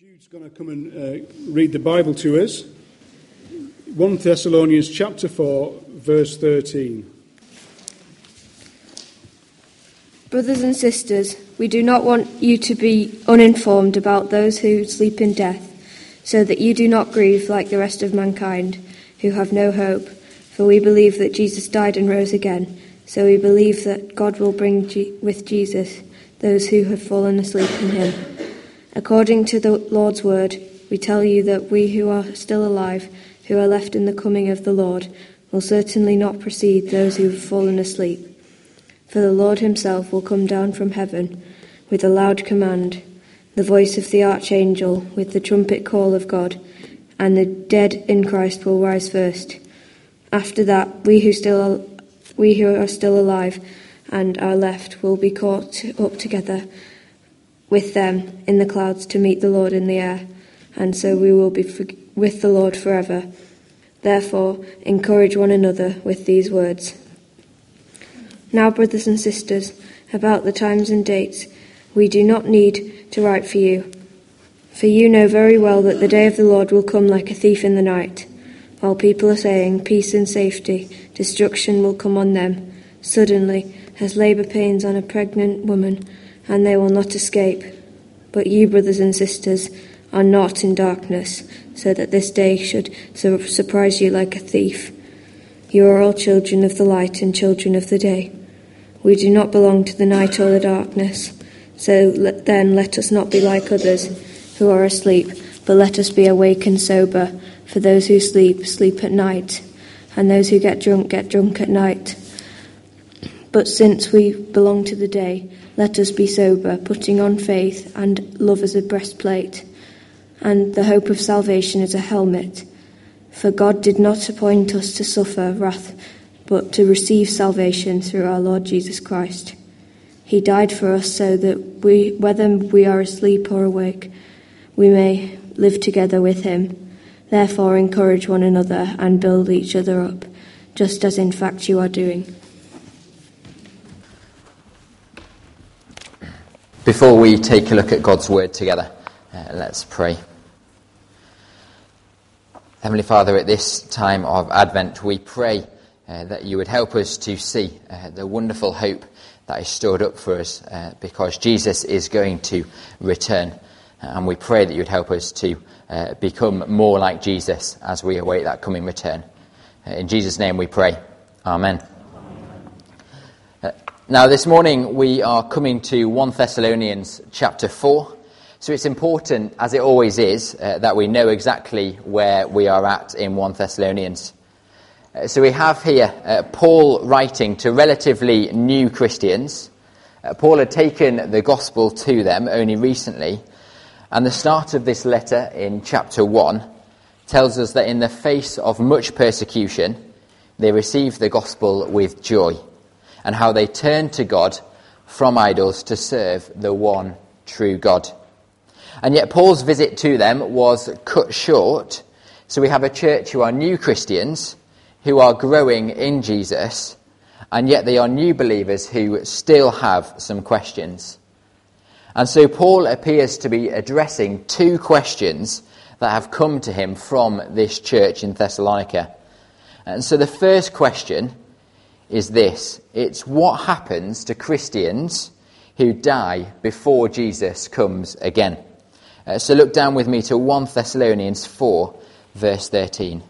Jude's going to come and read the Bible to us. 1 Thessalonians chapter 4, verse 13. Brothers and sisters, we do not want you to be uninformed about those who sleep in death, so that you do not grieve like the rest of mankind, who have no hope. For we believe that Jesus died and rose again, so we believe that God will bring with Jesus those who have fallen asleep in him. According to the Lord's word, we tell you that we who are still alive, who are left in the coming of the Lord, will certainly not precede those who have fallen asleep. For the Lord himself will come down from heaven with a loud command, the voice of the archangel, with the trumpet call of God, and the dead in Christ will rise first. After that, we who are still alive and are left will be caught up together with them in the clouds to meet the Lord in the air, and so we will be with the Lord forever. Therefore, encourage one another with these words. Now, brothers and sisters, about the times and dates, we do not need to write for you know very well that the day of the Lord will come like a thief in the night. While people are saying peace and safety, destruction will come on them, suddenly, as labour pains on a pregnant woman, and they will not escape. But you, brothers and sisters, are not in darkness, so that this day should surprise you like a thief. You are all children of the light and children of the day. We do not belong to the night or the darkness. So then let us not be like others who are asleep, but let us be awake and sober. For those who sleep, sleep at night, and those who get drunk at night. But since we belong to the day, let us be sober, putting on faith and love as a breastplate, and the hope of salvation as a helmet. For God did not appoint us to suffer wrath, but to receive salvation through our Lord Jesus Christ. He died for us so that whether we are asleep or awake, we may live together with him. Therefore encourage one another and build each other up, just as in fact you are doing. Before we take a look at God's word together, let's pray. Heavenly Father, at this time of Advent, we pray that you would help us to see the wonderful hope that is stored up for us because Jesus is going to return. And we pray that you would help us to become more like Jesus as we await that coming return. In Jesus' name we pray. Amen. Now this morning we are coming to 1 Thessalonians chapter 4. So it's important, as it always is, that we know exactly where we are at in 1 Thessalonians. So we have here Paul writing to relatively new Christians. Paul had taken the gospel to them only recently. And the start of this letter in chapter 1 tells us that in the face of much persecution, they received the gospel with joy, and how they turned to God from idols to serve the one true God. And yet Paul's visit to them was cut short, so we have a church who are new Christians, who are growing in Jesus, and yet they are new believers who still have some questions. And so Paul appears to be addressing two questions that have come to him from this church in Thessalonica. And so the first question is this. It's what happens to Christians who die before Jesus comes again. So look down with me to 1 Thessalonians 4, verse 13.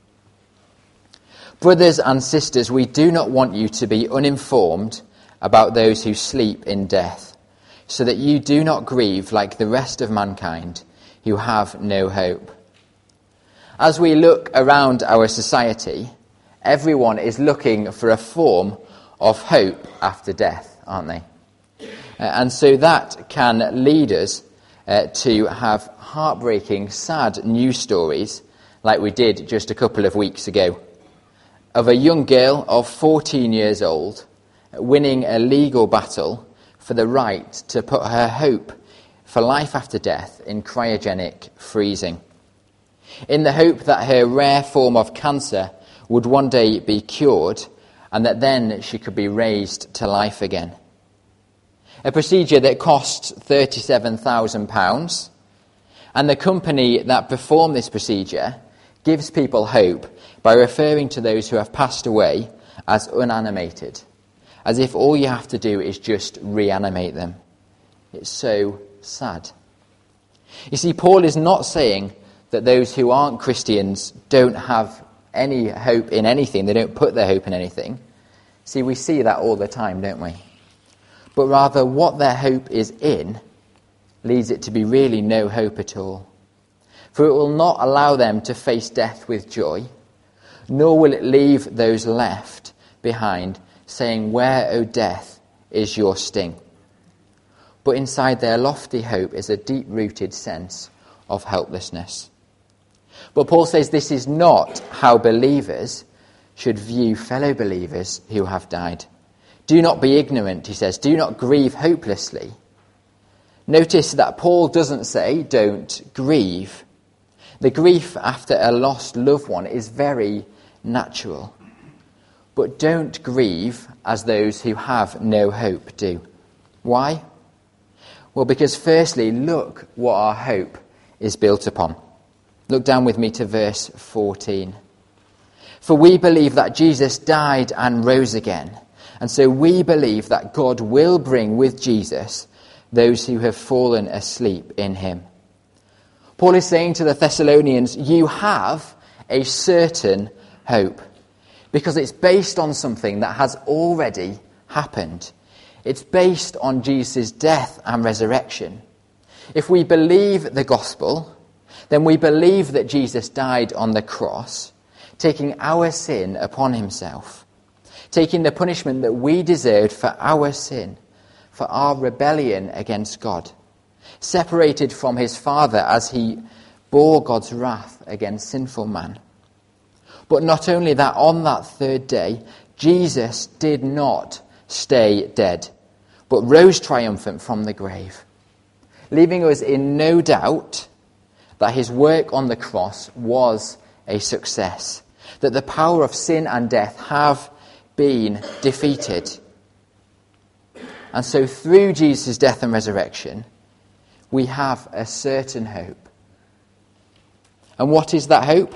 Brothers and sisters, we do not want you to be uninformed about those who sleep in death, so that you do not grieve like the rest of mankind who have no hope. As we look around our society, everyone is looking for a form of hope after death, aren't they? And so that can lead us to have heartbreaking, sad news stories like we did just a couple of weeks ago, of a young girl of 14 years old winning a legal battle for the right to put her hope for life after death in cryogenic freezing, in the hope that her rare form of cancer would one day be cured and that then she could be raised to life again. A procedure that cost £37,000 And the company that perform this procedure gives people hope by referring to those who have passed away as unanimated, as if all you have to do is just reanimate them. It's so sad. You see, Paul is not saying that those who aren't Christians don't have any hope in anything. They don't put their hope in anything. See, we see that all the time, don't we? But rather, what their hope is in leads it to be really no hope at all. For it will not allow them to face death with joy, nor will it leave those left behind saying, "Where, O death, is your sting?" But inside their lofty hope is a deep-rooted sense of helplessness. But Paul says this is not how believers should view fellow believers who have died. Do not be ignorant, he says. Do not grieve hopelessly. Notice that Paul doesn't say, don't grieve. The grief after a lost loved one is very natural. But don't grieve as those who have no hope do. Why? Well, because firstly, look what our hope is built upon. Look down with me to verse 14. For we believe that Jesus died and rose again, and so we believe that God will bring with Jesus those who have fallen asleep in him. Paul is saying to the Thessalonians, you have a certain hope, because it's based on something that has already happened. It's based on Jesus' death and resurrection. If we believe the gospel, then we believe that Jesus died on the cross, taking our sin upon himself, taking the punishment that we deserved for our sin, for our rebellion against God, separated from his Father as he bore God's wrath against sinful man. But not only that, on that third day, Jesus did not stay dead, but rose triumphant from the grave, leaving us in no doubt that his work on the cross was a success, that the power of sin and death have been defeated. And so through Jesus' death and resurrection, we have a certain hope. And what is that hope?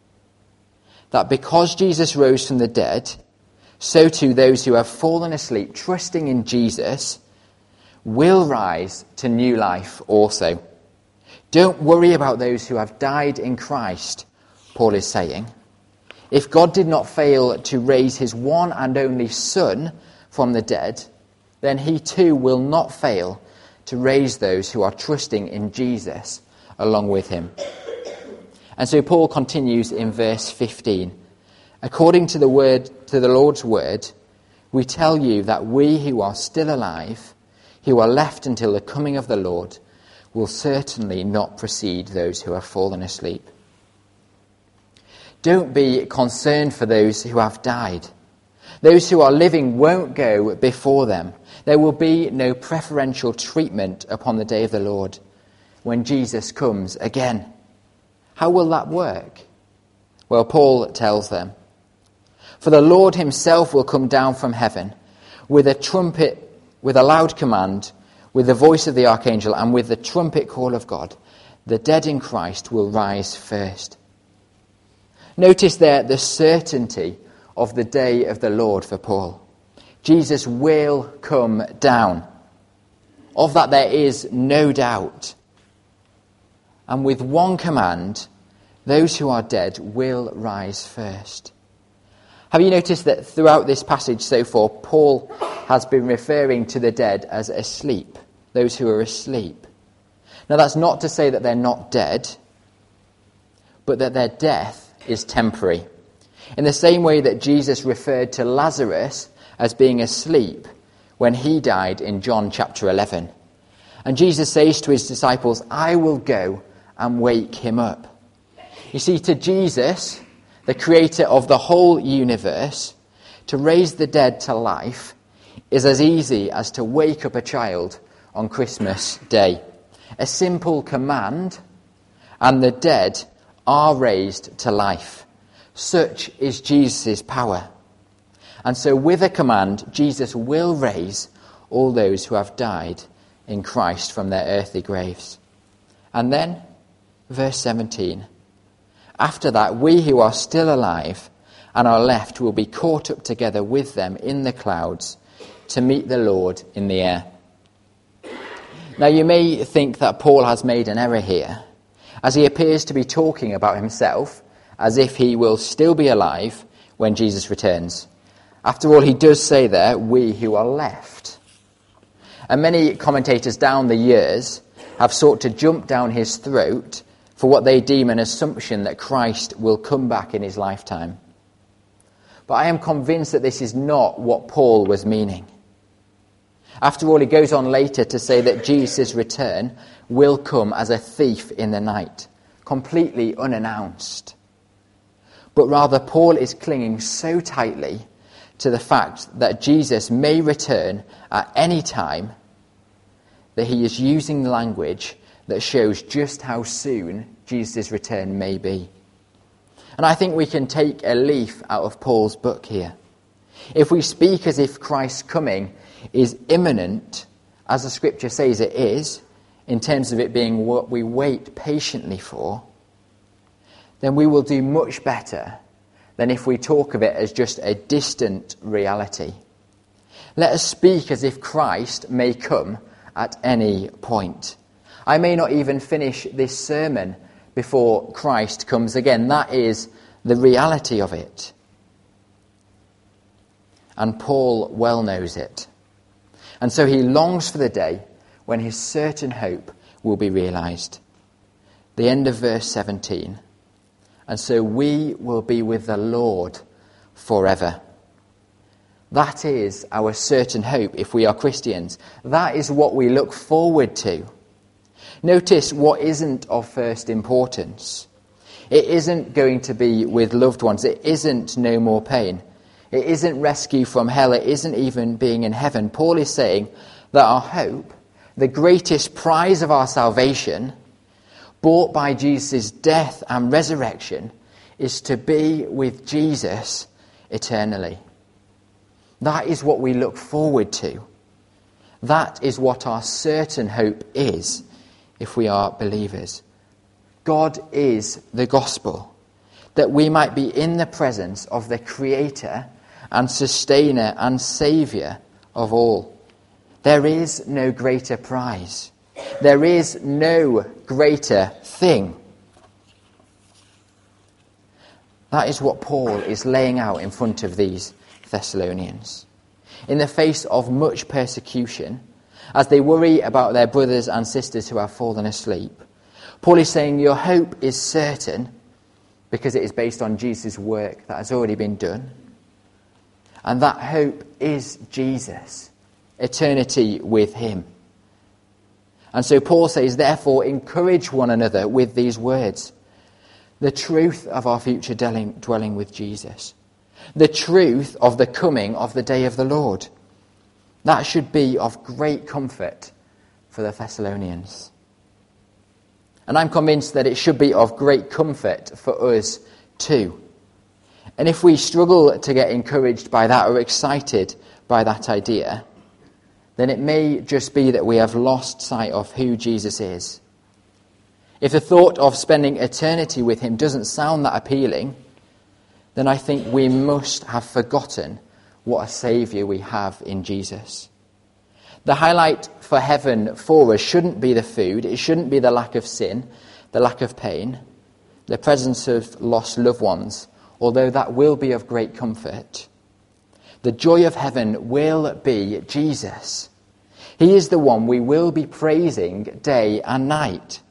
That because Jesus rose from the dead, so too those who have fallen asleep, trusting in Jesus, will rise to new life also. Don't worry about those who have died in Christ, Paul is saying. If God did not fail to raise his one and only Son from the dead, then he too will not fail to raise those who are trusting in Jesus along with him. And so Paul continues in verse 15. According to the Lord's word, we tell you that we who are still alive, who are left until the coming of the Lord, will certainly not precede those who have fallen asleep. Don't be concerned for those who have died. Those who are living won't go before them. There will be no preferential treatment upon the day of the Lord when Jesus comes again. How will that work? Well, Paul tells them, for the Lord himself will come down from heaven with a trumpet, with a loud command, with the voice of the archangel, and with the trumpet call of God. The dead in Christ will rise first. Notice there the certainty of the day of the Lord for Paul. Jesus will come down. Of that there is no doubt. And with one command, those who are dead will rise first. Have you noticed that throughout this passage so far, Paul has been referring to the dead as asleep, those who are asleep? Now that's not to say that they're not dead, but that their death is temporary. In the same way that Jesus referred to Lazarus as being asleep when he died in John chapter 11. And Jesus says to his disciples, I will go and wake him up. You see, to Jesus, the creator of the whole universe, to raise the dead to life is as easy as to wake up a child on Christmas Day. A simple command, and the dead are raised to life. Such is Jesus' power. And so with a command, Jesus will raise all those who have died in Christ from their earthly graves. And then Verse 17. After that, we who are still alive and are left will be caught up together with them in the clouds to meet the Lord in the air. Now you may think that Paul has made an error here, as he appears to be talking about himself as if he will still be alive when Jesus returns. After all, he does say there, we who are left. And many commentators down the years have sought to jump down his throat for what they deem an assumption that Christ will come back in his lifetime. But I am convinced that this is not what Paul was meaning. After all, he goes on later to say that Jesus' return will come as a thief in the night, completely unannounced. But rather, Paul is clinging so tightly to the fact that Jesus may return at any time that he is using language that shows just how soon Jesus' return may be. And I think we can take a leaf out of Paul's book here. If we speak as if Christ's coming is imminent, as the scripture says it is, in terms of it being what we wait patiently for, then we will do much better than if we talk of it as just a distant reality. Let us speak as if Christ may come at any point. I may not even finish this sermon before Christ comes again. That is the reality of it. And Paul well knows it. And so he longs for the day when his certain hope will be realized. The end of verse 17. And so we will be with the Lord forever. That is our certain hope if we are Christians. That is what we look forward to. Notice what isn't of first importance. It isn't going to be with loved ones. It isn't no more pain. It isn't rescue from hell. It isn't even being in heaven. Paul is saying that our hope, the greatest prize of our salvation, bought by Jesus' death and resurrection, is to be with Jesus eternally. That is what we look forward to. That is what our certain hope is if we are believers. God is the gospel, that we might be in the presence of the Creator and Sustainer and Saviour of all. There is no greater prize. There is no greater thing. That is what Paul is laying out in front of these Thessalonians. In the face of much persecution, as they worry about their brothers and sisters who have fallen asleep, Paul is saying your hope is certain because it is based on Jesus' work that has already been done. And that hope is Jesus, eternity with him. And so Paul says, therefore, encourage one another with these words. The truth of our future dwelling with Jesus. The truth of the coming of the day of the Lord. That should be of great comfort for the Thessalonians. And I'm convinced that it should be of great comfort for us too. And if we struggle to get encouraged by that or excited by that idea, then it may just be that we have lost sight of who Jesus is. If the thought of spending eternity with him doesn't sound that appealing, then I think we must have forgotten what a Saviour we have in Jesus. The highlight for heaven for us shouldn't be the food, it shouldn't be the lack of sin, the lack of pain, the presence of lost loved ones, although that will be of great comfort. The joy of heaven will be Jesus. He is the one we will be praising day and night.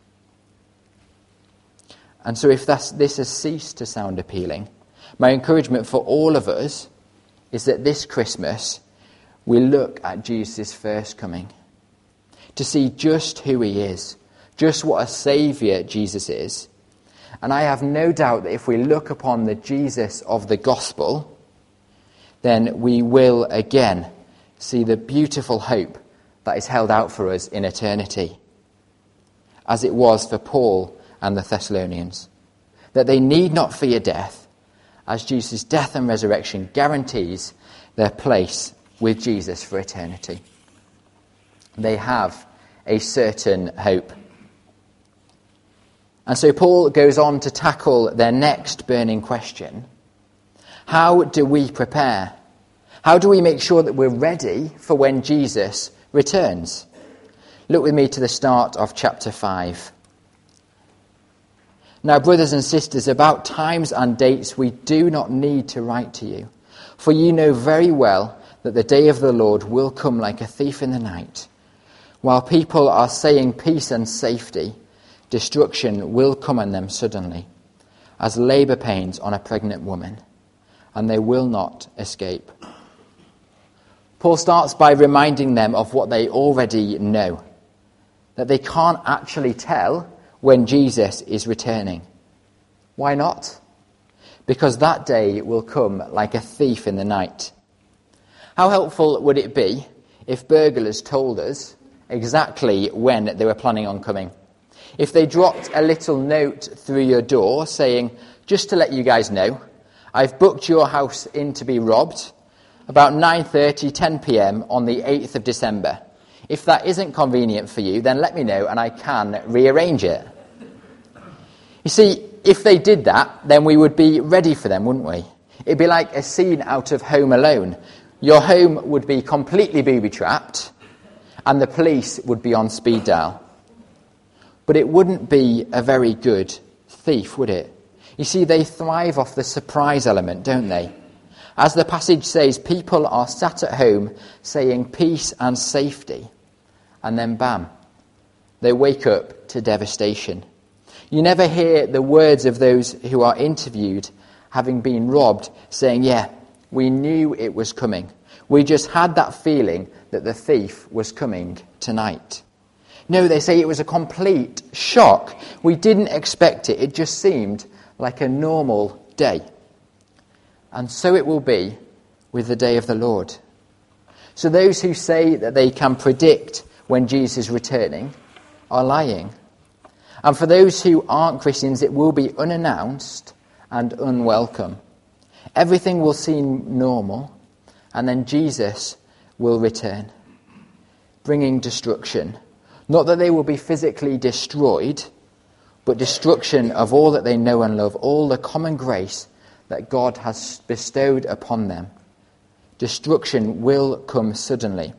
And so if this has ceased to sound appealing, my encouragement for all of us is that this Christmas we look at Jesus' first coming, to see just who he is, just what a Saviour Jesus is. And I have no doubt that if we look upon the Jesus of the gospel, then we will again see the beautiful hope that is held out for us in eternity, as it was for Paul and the Thessalonians, that they need not fear death, as Jesus' death and resurrection guarantees their place with Jesus for eternity. They have a certain hope. And so Paul goes on to tackle their next burning question. How do we prepare? How do we make sure that we're ready for when Jesus returns? Look with me to the start of chapter 5. Now, brothers and sisters, about times and dates we do not need to write to you, for you know very well that the day of the Lord will come like a thief in the night. While people are saying peace and safety, destruction will come on them suddenly, as labour pains on a pregnant woman, and they will not escape. Paul starts by reminding them of what they already know, that they can't actually tell when Jesus is returning. Why not? Because that day will come like a thief in the night. How helpful would it be if burglars told us exactly when they were planning on coming? If they dropped a little note through your door saying, just to let you guys know, I've booked your house in to be robbed about 9:30, 10 p.m. on the 8th of December. If that isn't convenient for you, then let me know and I can rearrange it. You see, if they did that, then we would be ready for them, wouldn't we? It'd be like a scene out of Home Alone. Your home would be completely booby-trapped and the police would be on speed dial. But it wouldn't be a very good thief, would it? You see, they thrive off the surprise element, don't they? As the passage says, people are sat at home saying peace and safety, and then bam, they wake up to devastation. You never hear the words of those who are interviewed having been robbed saying, yeah, we knew it was coming. We just had that feeling that the thief was coming tonight. No, they say it was a complete shock. We didn't expect it. It just seemed like a normal day. And so it will be with the day of the Lord. So those who say that they can predict when Jesus is returning are lying. And for those who aren't Christians, it will be unannounced and unwelcome. Everything will seem normal, and then Jesus will return, bringing destruction. Not that they will be physically destroyed, but destruction of all that they know and love, all the common grace that God has bestowed upon them. Destruction will come suddenly,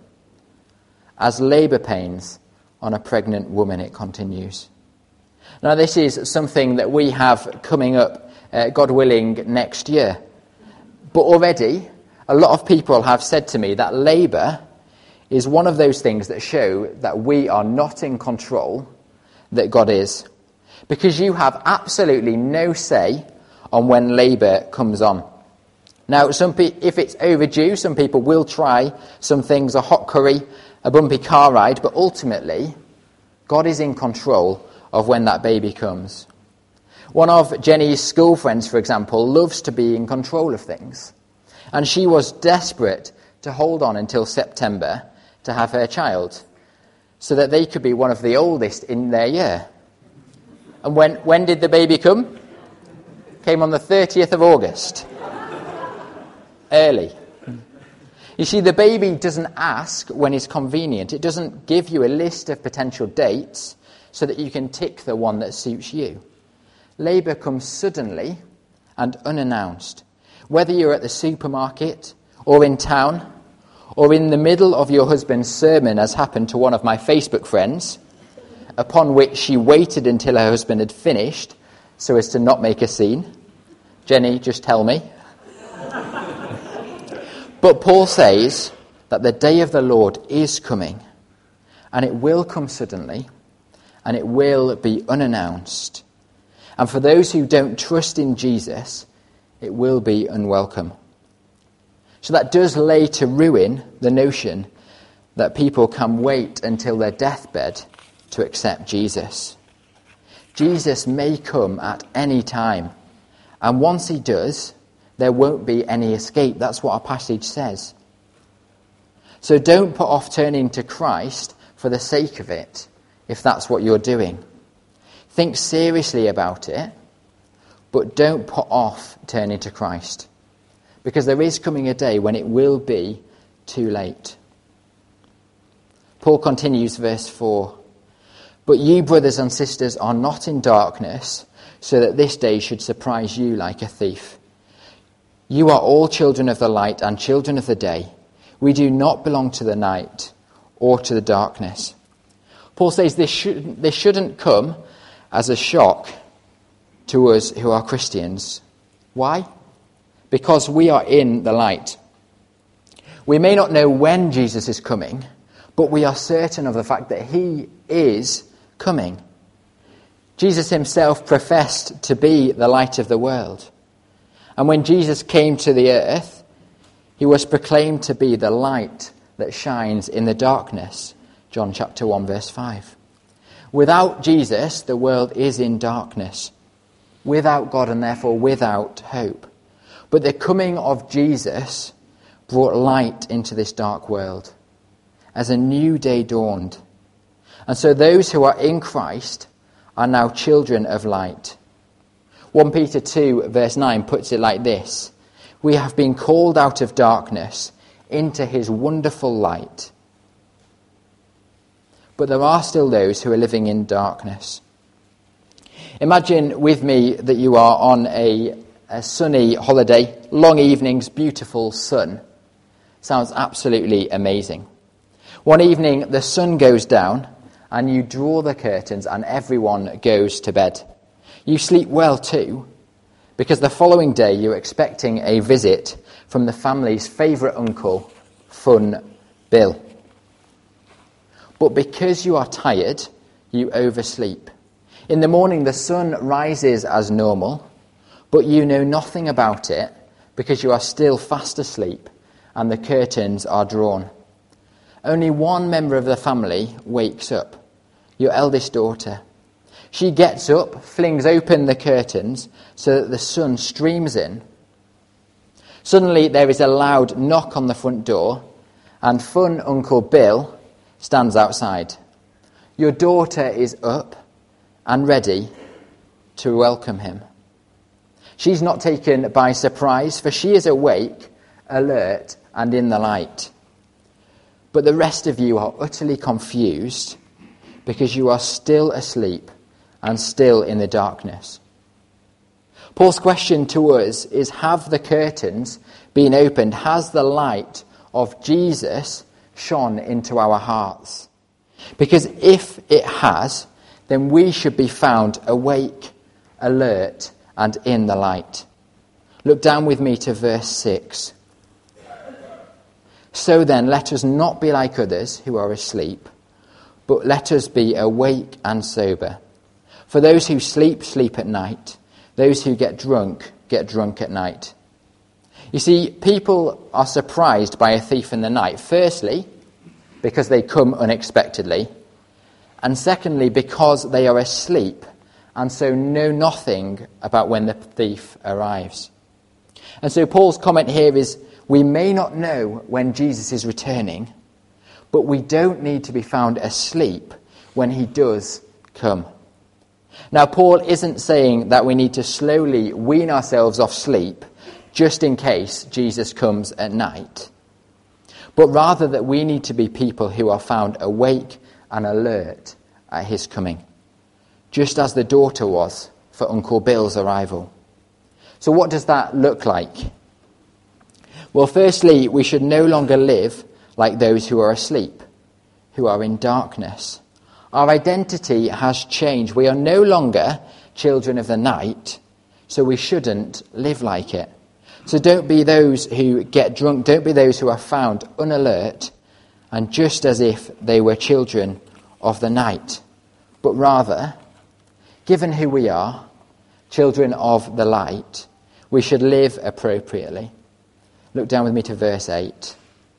as labour pains on a pregnant woman, it continues. Now, this is something that we have coming up, God willing, next year. But already, a lot of people have said to me that labour is one of those things that show that we are not in control, that God is. Because you have absolutely no say on when labour comes on. Now, if it's overdue, some people will try some things, a hot curry, a bumpy car ride, but ultimately, God is in control of when that baby comes. One of Jenny's school friends, for example, loves to be in control of things. And she was desperate to hold on until September to have her child, so that they could be one of the oldest in their year. And when did the baby come? Came on the 30th of August. Early. You see, the baby doesn't ask when it's convenient. It doesn't give you a list of potential dates so that you can tick the one that suits you. Labour comes suddenly and unannounced. Whether you're at the supermarket or in town or in the middle of your husband's sermon, as happened to one of my Facebook friends, upon which she waited until her husband had finished so as to not make a scene. Jenny, just tell me. But Paul says that the day of the Lord is coming, and it will come suddenly, and it will be unannounced. And for those who don't trust in Jesus, it will be unwelcome. So that does lay to ruin the notion that people can wait until their deathbed to accept Jesus. Jesus may come at any time, and once he does, there won't be any escape. That's what our passage says. So don't put off turning to Christ for the sake of it, if that's what you're doing. Think seriously about it, but don't put off turning to Christ, because there is coming a day when it will be too late. Paul continues verse 4. But you, brothers and sisters, are not in darkness, so that this day should surprise you like a thief. You are all children of the light and children of the day. We do not belong to the night or to the darkness. Paul says this shouldn't come as a shock to us who are Christians. Why? Because we are in the light. We may not know when Jesus is coming, but we are certain of the fact that he is coming. Jesus himself professed to be the light of the world. And when Jesus came to the earth, he was proclaimed to be the light that shines in the darkness. John chapter 1 verse 5. Without Jesus, the world is in darkness, without God and therefore without hope. But the coming of Jesus brought light into this dark world as a new day dawned. And so those who are in Christ are now children of light. 1 Peter 2 verse 9 puts it like this: we have been called out of darkness into his wonderful light. But there are still those who are living in darkness. Imagine with me that you are on a sunny holiday, long evenings, beautiful sun. Sounds absolutely amazing. One evening the sun goes down and you draw the curtains and everyone goes to bed. You sleep well too, because the following day you're expecting a visit from the family's favourite uncle, Fun Bill. But because you are tired, you oversleep. In the morning the sun rises as normal, but you know nothing about it because you are still fast asleep and the curtains are drawn. Only one member of the family wakes up, your eldest daughter. She gets up, flings open the curtains so that the sun streams in. Suddenly there is a loud knock on the front door and Fun Uncle Bill stands outside. Your daughter is up and ready to welcome him. She's not taken by surprise, for she is awake, alert, and in the light. But the rest of you are utterly confused because you are still asleep and still in the darkness. Paul's question to us is, have the curtains been opened? Has the light of Jesus shone into our hearts? Because if it has, then we should be found awake, alert, and in the light. Look down with me to verse 6. So then, let us not be like others who are asleep, but let us be awake and sober. For those who sleep, sleep at night. Those who get drunk at night. You see, people are surprised by a thief in the night. Firstly, because they come unexpectedly. And secondly, because they are asleep and so know nothing about when the thief arrives. And so Paul's comment here is, we may not know when Jesus is returning, but we don't need to be found asleep when he does come. Now, Paul isn't saying that we need to slowly wean ourselves off sleep just in case Jesus comes at night, but rather that we need to be people who are found awake and alert at his coming, just as the daughter was for Uncle Bill's arrival. So what does that look like? Well, firstly, we should no longer live like those who are asleep, who are in darkness. Our identity has changed. We are no longer children of the night, so we shouldn't live like it. So don't be those who get drunk, don't be those who are found unalert and just as if they were children of the night. But rather, given who we are, children of the light, we should live appropriately. Look down with me to verse 8.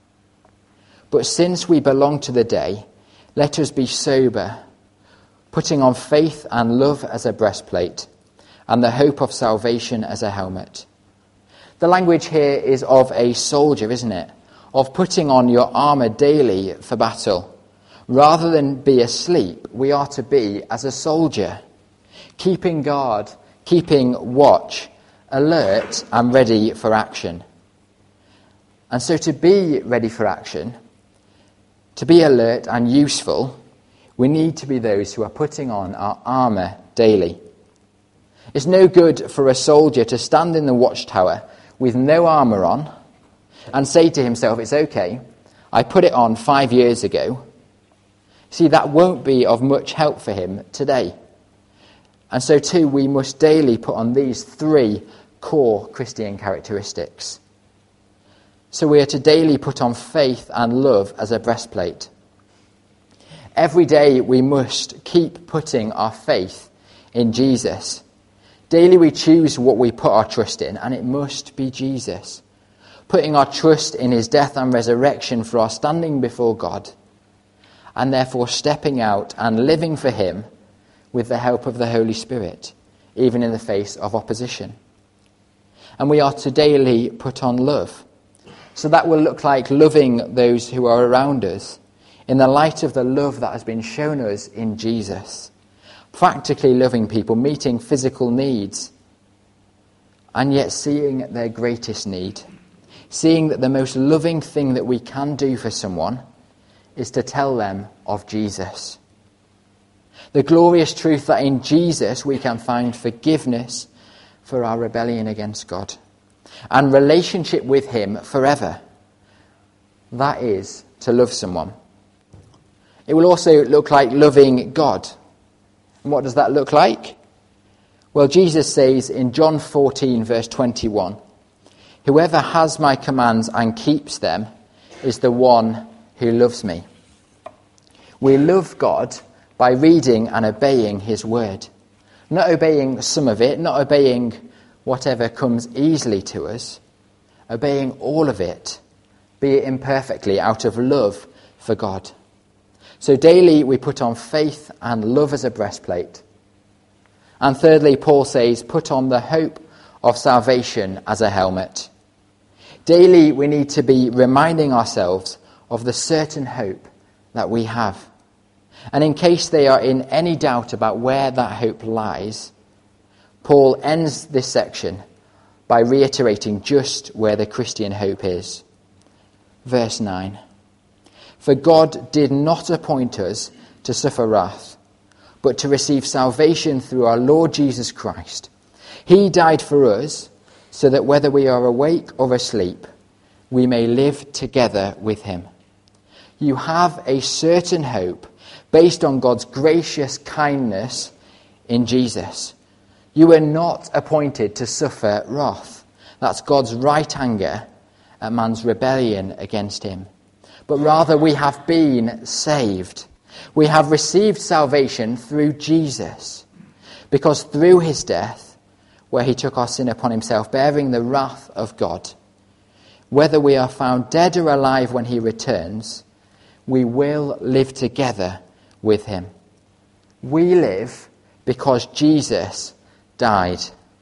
But since we belong to the day, let us be sober, putting on faith and love as a breastplate, and the hope of salvation as a helmet. The language here is of a soldier, isn't it? Of putting on your armour daily for battle. Rather than be asleep, we are to be as a soldier, keeping guard, keeping watch, alert and ready for action. And so to be ready for action, to be alert and useful, We need to be those who are putting on our armour daily. It's no good for a soldier to stand in the watchtower with no armour on and say to himself, it's okay, I put it on 5 years ago. See, that won't be of much help for him today. And so too, we must daily put on these 3 core Christian characteristics. So we are to daily put on faith and love as a breastplate. Every day we must keep putting our faith in Jesus. Daily we choose what we put our trust in, and it must be Jesus. Putting our trust in his death and resurrection for our standing before God, and therefore stepping out and living for him with the help of the Holy Spirit, even in the face of opposition. And we are to daily put on love. So that will look like loving those who are around us in the light of the love that has been shown us in Jesus. Practically loving people, meeting physical needs, and yet seeing their greatest need. Seeing that the most loving thing that we can do for someone is to tell them of Jesus. The glorious truth that in Jesus we can find forgiveness for our rebellion against God and relationship with him forever. That is to love someone. It will also look like loving God. And what does that look like? Well, Jesus says in John 14, verse 21, whoever has my commands and keeps them is the one who loves me. We love God by reading and obeying his word. Not obeying some of it, not obeying whatever comes easily to us, obeying all of it, be it imperfectly, out of love for God. So daily we put on faith and love as a breastplate. And thirdly, Paul says, put on the hope of salvation as a helmet. Daily we need to be reminding ourselves of the certain hope that we have. And in case they are in any doubt about where that hope lies, Paul ends this section by reiterating just where the Christian hope is. Verse 9. For God did not appoint us to suffer wrath, but to receive salvation through our Lord Jesus Christ. He died for us, so that whether we are awake or asleep, we may live together with him. You have a certain hope based on God's gracious kindness in Jesus. You were not appointed to suffer wrath. That's God's right anger at man's rebellion against him. But rather we have been saved. We have received salvation through Jesus, because through his death, where he took our sin upon himself, bearing the wrath of God, whether we are found dead or alive when he returns, we will live together with him. We live because Jesus died.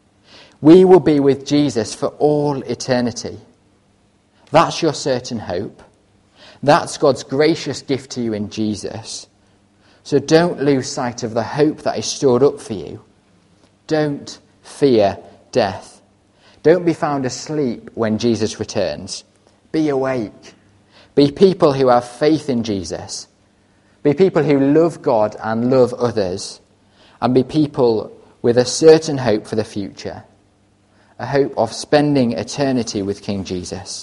We will be with Jesus for all eternity. That's your certain hope. That's God's gracious gift to you in Jesus. So don't lose sight of the hope that is stored up for you. Don't fear death. Don't be found asleep when Jesus returns. Be awake. Be people who have faith in Jesus. Be people who love God and love others. And be people with a certain hope for the future. A hope of spending eternity with King Jesus.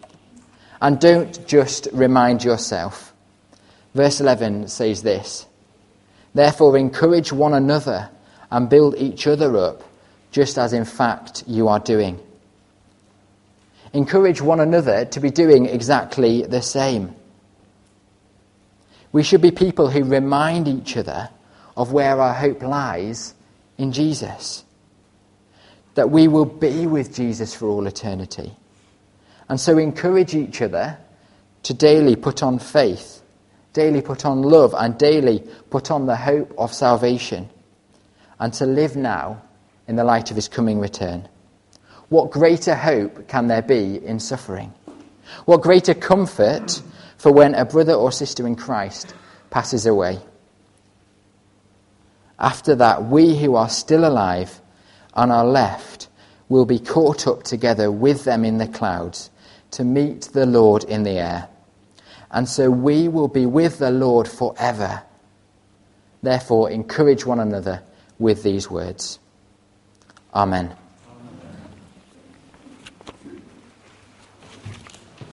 And don't just remind yourself. Verse 11 says this, therefore encourage one another and build each other up, just as in fact you are doing. Encourage one another to be doing exactly the same. We should be people who remind each other of where our hope lies in Jesus. That we will be with Jesus for all eternity. And so encourage each other to daily put on faith, daily put on love, and daily put on the hope of salvation, and to live now in the light of his coming return. What greater hope can there be in suffering? What greater comfort for when a brother or sister in Christ passes away? After that, we who are still alive and are left will be caught up together with them in the clouds to meet the Lord in the air. And so we will be with the Lord forever. Therefore, encourage one another with these words. Amen.